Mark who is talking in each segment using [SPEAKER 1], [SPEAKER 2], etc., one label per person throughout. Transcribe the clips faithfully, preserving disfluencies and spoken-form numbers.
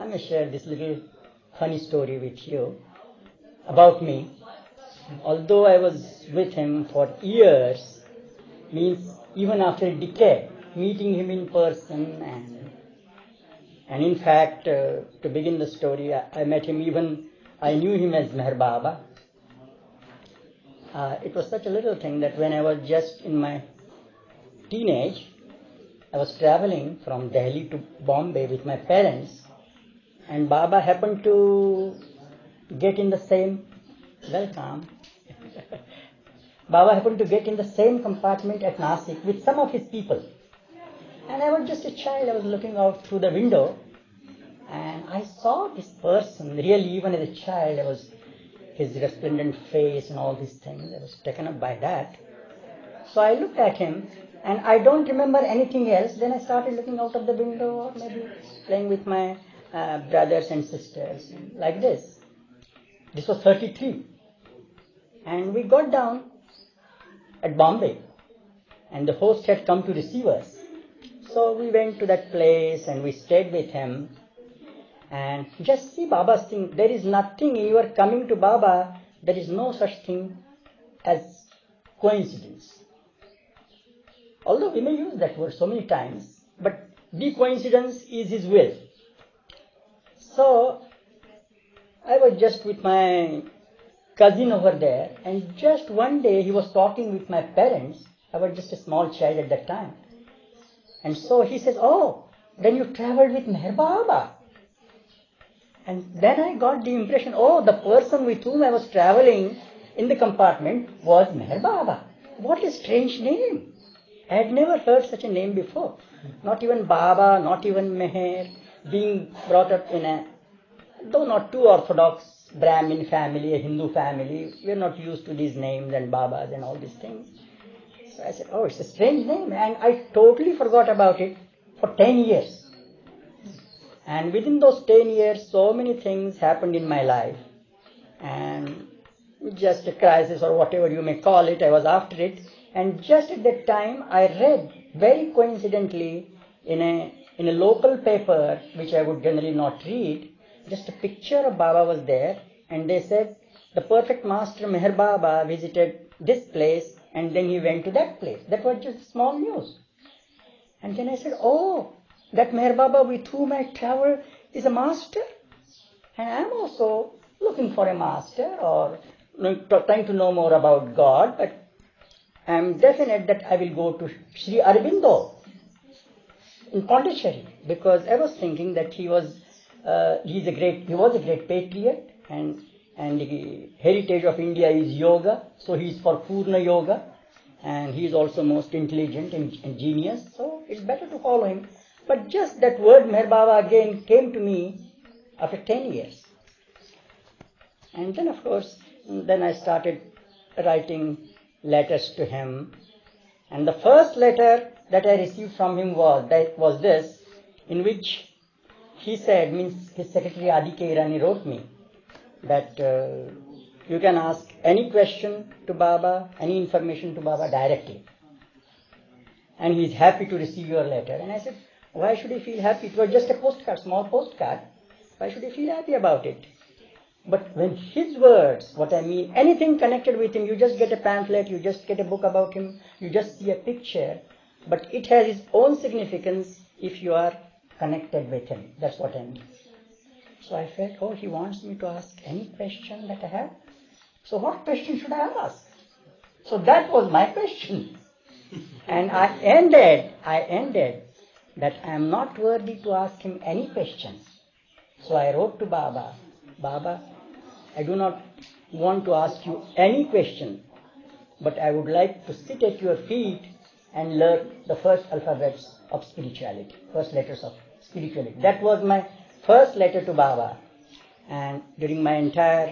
[SPEAKER 1] I'm going to share this little funny story with you about me. Although I was with him for years, means even after a decade, meeting him in person, and and in fact, uh, to begin the story, I, I met him even, I knew him as Meher Baba. Uh, it was such a little thing that when I was just in my teenage, I was traveling from Delhi to Bombay with my parents, and Baba happened to get in the same, welcome, Baba happened to get in the same compartment at Nasik with some of his people. And I was just a child, I was looking out through the window, and I saw this person, really even as a child, I was, his resplendent face and all these things, I was taken up by that. So I looked at him, and I don't remember anything else. Then I started looking out of the window, or maybe playing with my uh, brothers and sisters, like this. This was thirty-three. And we got down at Bombay, and the host had come to receive us. So we went to that place, and we stayed with him. And just see Baba's thing. There is nothing in your coming to Baba, there is no such thing as coincidence. Although we may use that word so many times, but the coincidence is his will. So I was just with my cousin over there, and just one day he was talking with my parents. I was just a small child at that time. And so he says, oh, then you traveled with Meher Baba. And then I got the impression, oh, the person with whom I was traveling in the compartment was Meher Baba. What a strange name. I had never heard such a name before. Not even Baba, not even Meher. Being brought up in a, though not too orthodox Brahmin family, a Hindu family, we are not used to these names and Babas and all these things. So I said, oh, it's a strange name. And I totally forgot about it for ten years. And within those ten years, so many things happened in my life. And just a crisis or whatever you may call it, I was after it. And just at that time, I read, very coincidentally, in a in a local paper, which I would generally not read, just a picture of Baba was there. And they said, the perfect master Meher Baba visited this place, and then he went to that place. That was just small news. And then I said, oh, that Meher Baba with whom I travel is a master. And I am also looking for a master, or trying to know more about God, but I am definite that I will go to Sri Aurobindo in Pondicherry, because I was thinking that he was uh, he is a great he was a great patriot, and and the heritage of India is yoga, so he is for Purna Yoga, and he is also most intelligent and, and genius, so it's better to follow him. But just that word Meher Baba again came to me after ten years. And then of course, then I started writing letters to him. And the first letter that I received from him was, that was this, in which he said, means his secretary Adi K. Irani wrote me, that uh, you can ask any question to Baba, any information to Baba directly. And he is happy to receive your letter. And I said, why should he feel happy? It was just a postcard, small postcard. Why should he feel happy about it? But when his words, what I mean, anything connected with him, you just get a pamphlet, you just get a book about him, you just see a picture, but it has its own significance if you are connected with him. That's what I mean. So I felt, oh, he wants me to ask any question that I have. So what question should I ask? So that was my question. And I ended, I ended that I am not worthy to ask him any questions. So I wrote to Baba, Baba, I do not want to ask you any question, but I would like to sit at your feet and learn the first alphabets of spirituality, first letters of spirituality. That was my first letter to Baba. And during my entire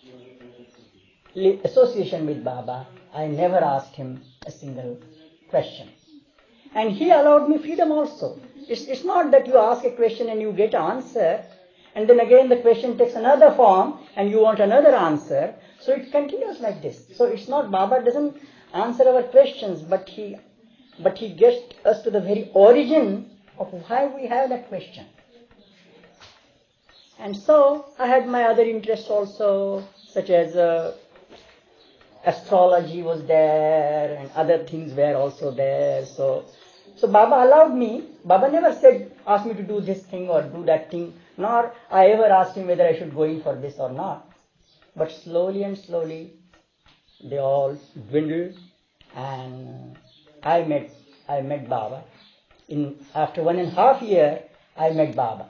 [SPEAKER 1] association with Baba, I never asked him a single question. And he allowed me freedom also. It's, it's not that you ask a question and you get an answer, and then again the question takes another form and you want another answer. So it continues like this. So it's not, Baba doesn't answer our questions, but he but he gets us to the very origin of why we have that question. And so I had my other interests also, such as uh, astrology was there and other things were also there. So, so Baba allowed me. Baba never said, ask me to do this thing or do that thing, nor I ever asked him whether I should go in for this or not. But slowly and slowly, they all dwindled, and I met, I met Baba. In after one and a half year, I met Baba.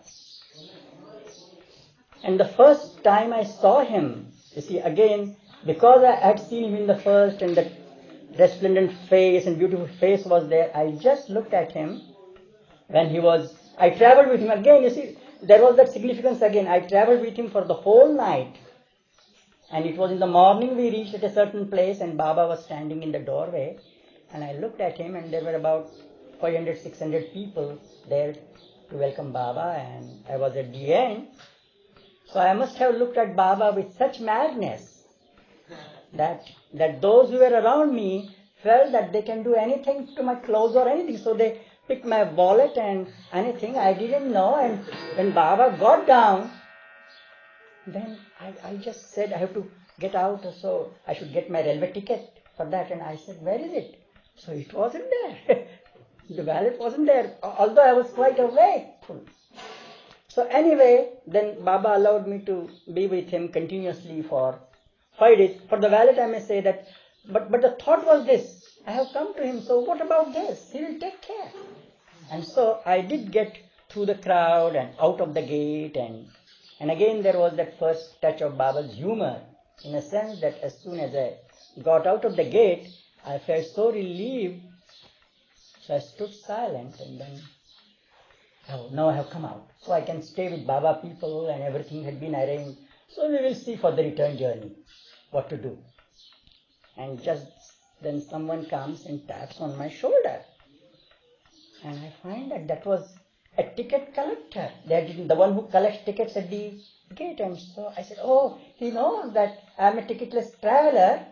[SPEAKER 1] And the first time I saw him, you see, again, because I had seen him in the first and the resplendent face and beautiful face was there, I just looked at him when he was, I traveled with him again, you see, there was that significance again. I traveled with him for the whole night. And it was in the morning we reached at a certain place and Baba was standing in the doorway. And I looked at him and there were about five hundred, six hundred people there to welcome Baba, and I was at the end. So I must have looked at Baba with such madness that that those who were around me felt that they can do anything to my clothes or anything. So they picked my wallet and anything I didn't know. And when Baba got down, then I, I just said I have to get out, so I should get my railway ticket for that. And I said, where is it? So it wasn't there. The wallet wasn't there, although I was quite awake. So anyway, then Baba allowed me to be with him continuously for five days. For the wallet I may say that, but, but the thought was this, I have come to him, so what about this? He will take care. And so I did get through the crowd and out of the gate, and and again there was that first touch of Baba's humor, in a sense that as soon as I got out of the gate, I felt so relieved. So I stood silent, and then, oh, now I have come out. So I can stay with Baba people, and everything had been arranged. So we will see for the return journey what to do. And just then someone comes and taps on my shoulder. And I find that that was a ticket collector. That is the one who collects tickets at the gate. And so I said, oh, he knows that I am a ticketless traveler.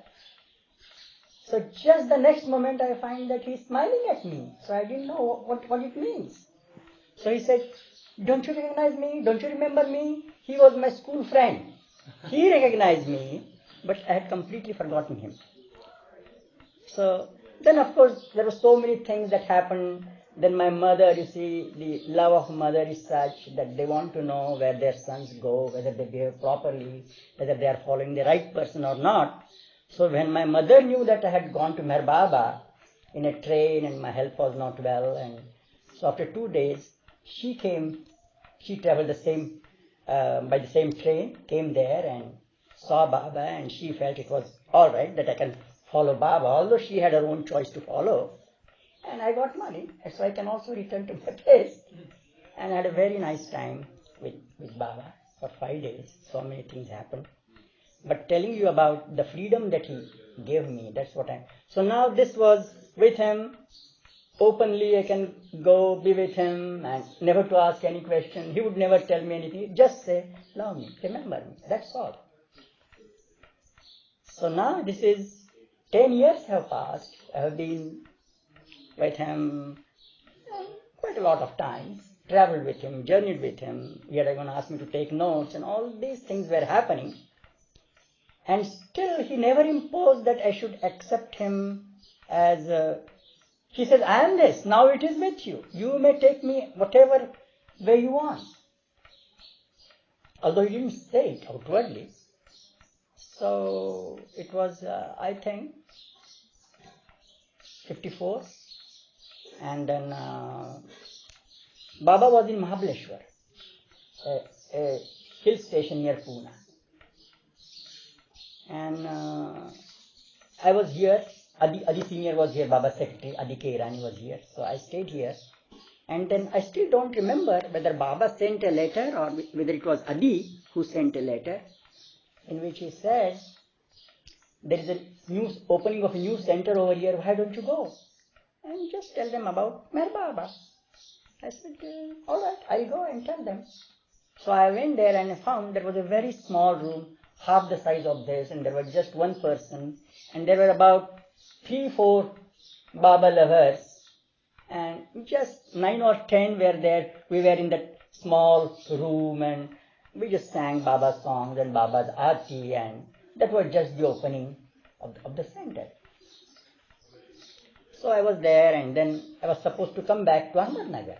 [SPEAKER 1] So just the next moment I find that he's smiling at me. So I didn't know what, what it means. So he said, don't you recognize me? Don't you remember me? He was my school friend. He recognized me, but I had completely forgotten him. So then of course there were so many things that happened. Then my mother, you see, the love of mother is such that they want to know where their sons go, whether they behave properly, whether they are following the right person or not. So when my mother knew that I had gone to Meher Baba in a train and my health was not well, and so after two days, she came, she traveled the same, uh, by the same train, came there and saw Baba, and she felt it was all right that I can follow Baba, although she had her own choice to follow. And I got money, so I can also return to my place. And I had a very nice time with, with Baba for five days. So many things happened. But telling you about the freedom that he gave me, that's what I... So now this was with him. Openly I can go be with him and never to ask any question. He would never tell me anything. Just say, love me, remember me. That's all. So now this is, ten years have passed. I have been with him quite a lot of times. Traveled with him, journeyed with him. Yet I'm going to ask me to take notes, and all these things were happening. And still he never imposed that I should accept him as a... He says, I am this, now it is with you. You may take me whatever way you want. Although he didn't say it outwardly. So it was, uh, I think, fifty-four. And then uh, Baba was in Mahabaleshwar, a, a hill station near Pune. And uh, I was here. Adi, Adi Senior was here, Baba's secretary, Adi K. Irani was here. So I stayed here. And then I still don't remember whether Baba sent a letter or whether it was Adi who sent a letter in which he said, there is a new opening of a new center over here, why don't you go? And just tell them about Meher Baba. I said, uh, all right, I'll go and tell them. So I went there and I found there was a very small room, half the size of this, and there was just one person, and there were about three, four Baba lovers, and just nine or ten were there. We were in that small room, and We just sang Baba's songs and Baba's Aarti, and that was just the opening of the, of the center. So I was there, and then I was supposed to come back to Ahmednagar.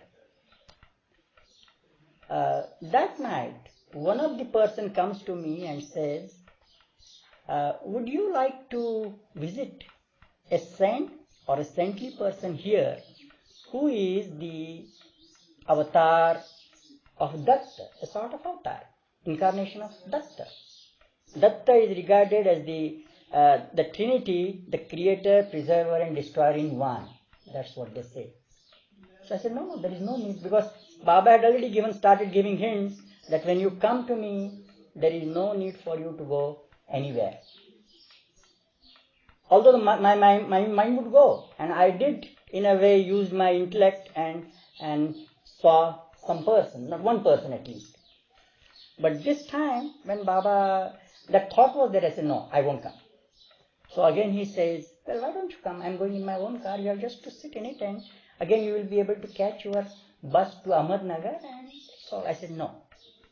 [SPEAKER 1] Uh, that night, one of the person comes to me and says, uh, would you like to visit a saint or a saintly person here who is the avatar of Datta, a sort of avatar, incarnation of Datta. Datta is regarded as the uh, the Trinity, the creator, preserver and destroyer in one. That's what they say. So I said, no, no, there is no need, because Baba had already given, started giving hints that when you come to me, there is no need for you to go anywhere. Although the, my, my, my mind would go, and I did in a way use my intellect and, and saw some person, not one person at least. But this time, when Baba, that thought was there, I said, no, I won't come. So again he says, well, why don't you come? I'm going in my own car, you have just to sit in it, and again you will be able to catch your bus to Ahmednagar. And so I said, no.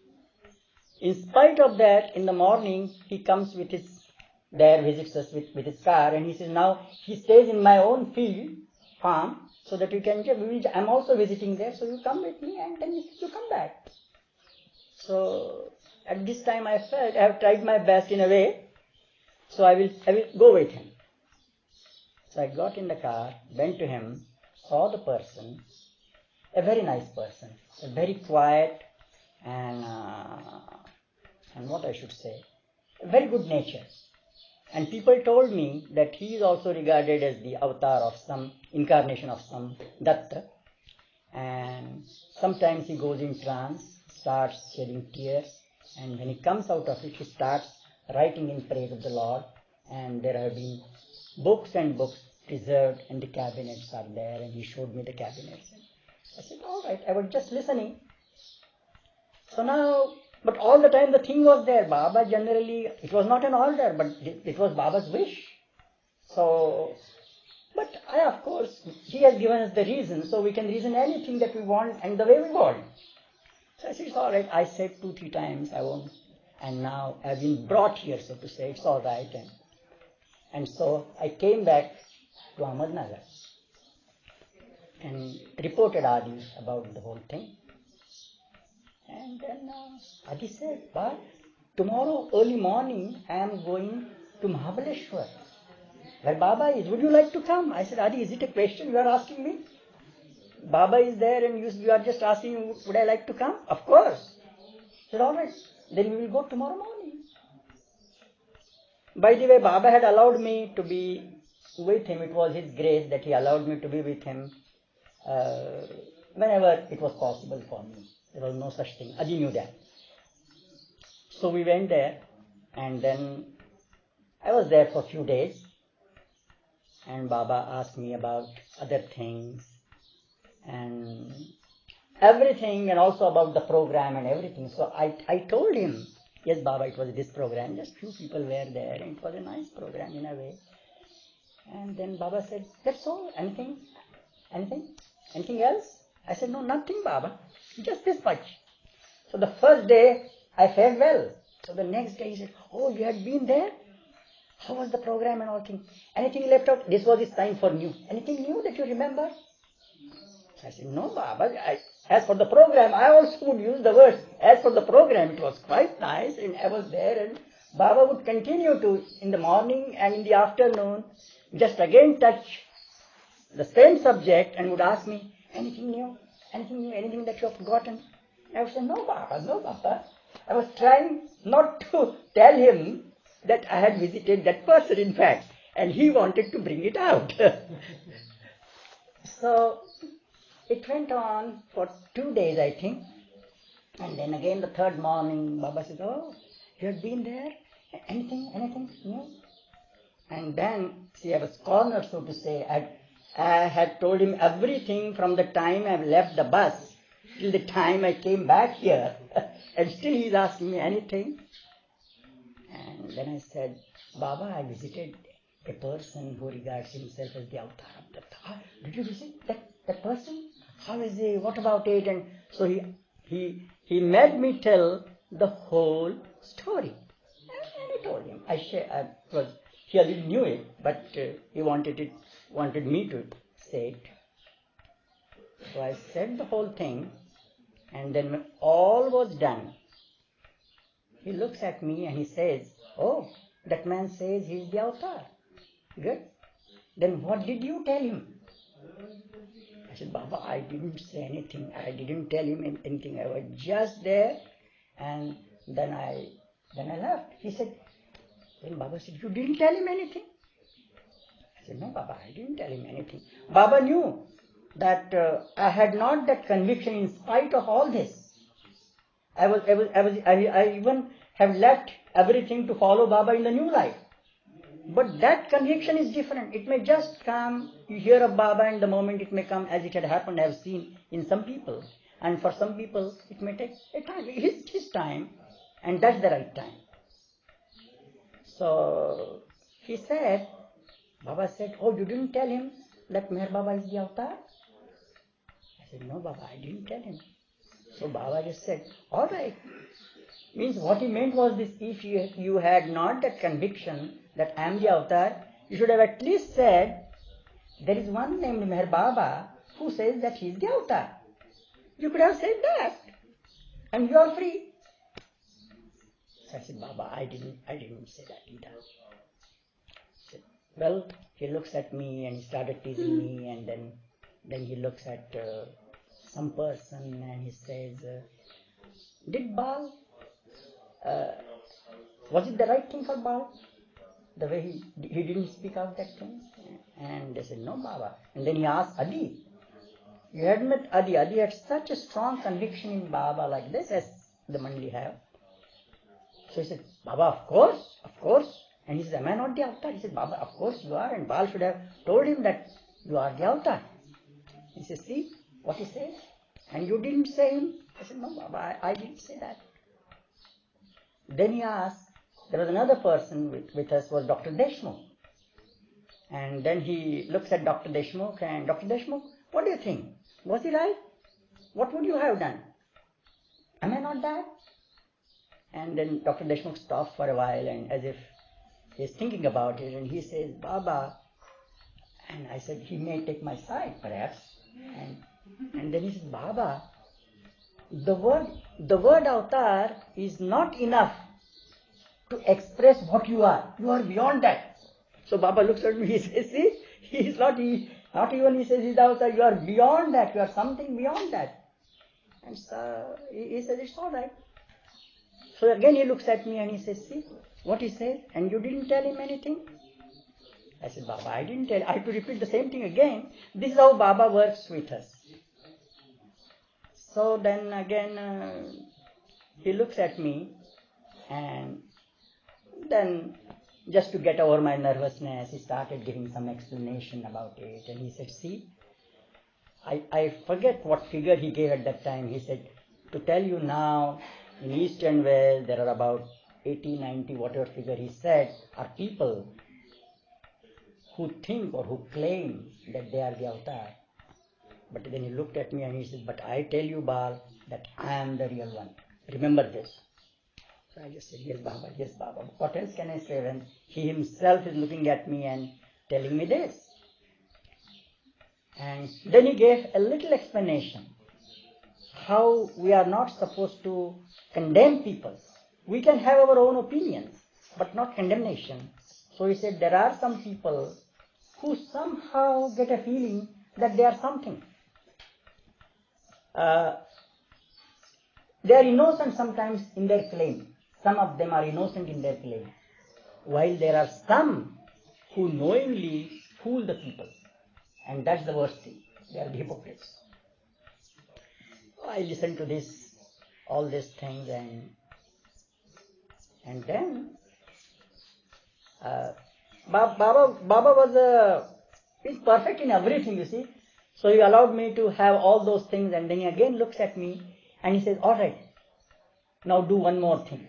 [SPEAKER 1] In spite of that, in the morning, he comes with his, there visits us with, with his car, and he says, now he stays in my own field, farm, so that you can, I'm also visiting there, so you come with me and then you come back. So at this time I felt I have tried my best in a way, so I will, I will go with him. So I got in the car, went to him, saw the person, a very nice person, a very quiet and, uh, and what I should say, very good nature. And people told me that he is also regarded as the avatar of some incarnation of some Datta. And sometimes he goes in trance, starts shedding tears, and when he comes out of it, he starts writing in praise of the Lord. And there have been books and books preserved, and the cabinets are there, and he showed me the cabinets. And I said, all right, I was just listening. So now, but all the time the thing was there. Baba generally, it was not an order, but it was Baba's wish. So, but I, of course, he has given us the reason, so we can reason anything that we want and the way we want. So I said, it's all right. I said two, three times, I won't. And now I've been brought here, so to say, it's all right. And, and so I came back to Ahmednagar and reported Adi about the whole thing. And then uh, Adi said, but tomorrow early morning I am going to Mahabaleshwar, where Baba is. Would you like to come? I said, Adi, is it a question you are asking me? Baba is there and you, you are just asking, would I like to come? Of course. I said, all right, then we will go tomorrow morning. By the way, Baba had allowed me to be with him. It was his grace that he allowed me to be with him uh, whenever it was possible for me. There was no such thing. Adi knew that. So we went there, and then I was there for a few days, and Baba asked me about other things and everything, and also about the program and everything. So I, I told him, yes, Baba, it was this program, just few people were there, and it was a nice program in a way. And then Baba said, that's all, anything, anything, anything else? I said, no, nothing, Baba, just this much. So the first day, I felt well. So the next day he said, oh, you had been there? How was the program and all things? Anything left out? This was his time for new. Anything new that you remember? So I said, no, Baba, I, as for the program, I also would use the words. As for the program, it was quite nice, and I was there, and Baba would continue to, in the morning and in the afternoon, just again touch the same subject and would ask me, anything new? Anything new? Anything that you have forgotten? I would say, no, Baba, no, Baba. I was trying not to tell him that I had visited that person, in fact, and he wanted to bring it out. So it went on for two days, I think. And then again the third morning, Baba said, oh, you had been there? Anything, anything new? And then, see, I was cornered, so to say. I, I had told him everything from the time I left the bus till the time I came back here. And still he's asking me anything. And then I said, Baba, I visited a person who regards himself as the avatar of Datta. Ah, did you visit that, that person? How is he? What about it? And so he, he, he made me tell the whole story. And I told him. I, sh- I was he already knew it, but uh, he wanted it wanted me to say it. So I said the whole thing, and then when all was done, he looks at me and he says, "Oh, that man says he's the avatar. Good. Then what did you tell him?" I said, "Baba, I didn't say anything. I didn't tell him anything. I was just there, and then I then I left." He said, then Baba said, "You didn't tell him anything?" I said, "No, Baba, I didn't tell him anything." Baba knew that uh, I had not that conviction in spite of all this. I was, I was, I was, I, I even have left everything to follow Baba in the new life. But that conviction is different. It may just come, you hear of Baba and the moment it may come as it had happened, I have seen in some people. And for some people, it may take a time, his, his time, and that's the right time. So, he said, Baba said, "Oh, you didn't tell him that Meher Baba is the avatar?" I said, "No, Baba, I didn't tell him." So Baba just said, "All right." Means what he meant was this: if you, you had not that conviction that I am the avatar, you should have at least said, there is one named Meher Baba who says that he is the avatar. You could have said that, and you are free. So I said, "Baba, I didn't, I didn't say that either." I said, well, he looks at me and he started teasing me, and then, then he looks at uh, some person and he says, uh, "Did Baal? Uh, was it the right thing for Baal? The way he he didn't speak out that thing?" And they said, "No, Baba." And then he asked Adi. You had met Adi. Adi had such a strong conviction in Baba like this as the Mandi have. So he said, "Baba, of course, of course." And he said, "Am I not the avatar?" He said, "Baba, of course you are." And Baal should have told him that you are the avatar. He said, "See what he says? And you didn't say him." I said, "No, Baba, I, I didn't say that." Then he asked, there was another person with, with us, was Doctor Deshmukh. And then he looks at Doctor Deshmukh and, "Doctor Deshmukh, what do you think? Was he right? What would you have done? Am I not that?" And then Doctor Deshmukh stopped for a while and as if he's thinking about it, and he says, "Baba," and I said, "He may take my side perhaps." And, and then he said, "Baba, the word, the word avatar is not enough to express what you are. You are beyond that." So Baba looks at me, he says, "See, he is not, he, not even he says he's the avatar, you are beyond that, you are something beyond that." And so he, he says, "It's all right." So again he looks at me and he says, "See what he says, and you didn't tell him anything?" I said, "Baba, I didn't tell, I have to repeat the same thing again." This is how Baba works with us. So then again uh, he looks at me, and then just to get over my nervousness, he started giving some explanation about it. And he said, "See, I, I forget what figure he gave at that time." He said, "To tell you now, in East and West, there are about eighty, ninety, whatever figure he said, are people who think or who claim that they are the avatar." But then he looked at me and he said, "But I tell you, Baal, that I am the real one. Remember this." So I just said, "Yes, Baba, yes, Baba." What else can I say when he himself is looking at me and telling me this? And then he gave a little explanation how we are not supposed to condemn people. We can have our own opinions, but not condemnation. So he said, there are some people who somehow get a feeling that they are something. Uh, they are innocent sometimes in their claim. Some of them are innocent in their claim. While there are some who knowingly fool the people. And that's the worst thing. They are the hypocrites. I listened to this, all these things, and and then uh, Baba, Baba was uh, he's perfect in everything, you see. So he allowed me to have all those things, and then he again looks at me and he says, "All right, now do one more thing.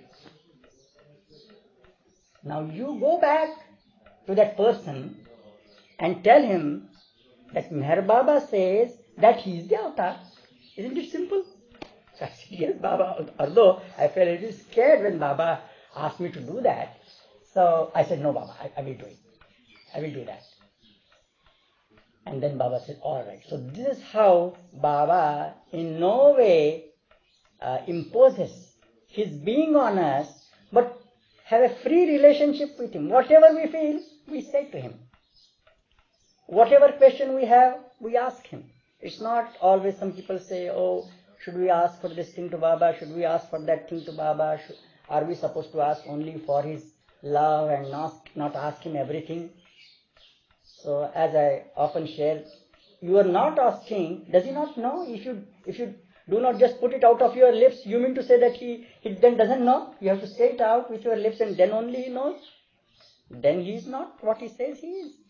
[SPEAKER 1] Now you go back to that person and tell him that Meher Baba says that he is the avatar." Isn't it simple? So I said, yes, Baba. Although I felt a little scared when Baba asked me to do that. So I said, no, Baba, I, I will do it. I will do that. And then Baba said, all right. So this is how Baba in no way uh, imposes his being on us, but have a free relationship with him. Whatever we feel, we say to him. Whatever question we have, we ask him. It's not always some people say, oh, should we ask for this thing to Baba? Should we ask for that thing to Baba? Should, are we supposed to ask only for his love and not, not ask him everything? So as I often share, you are not asking, does he not know? If you if you do not just put it out of your lips, you mean to say that he, he then doesn't know? You have to say it out with your lips and then only he knows. Then he is not what he says he is.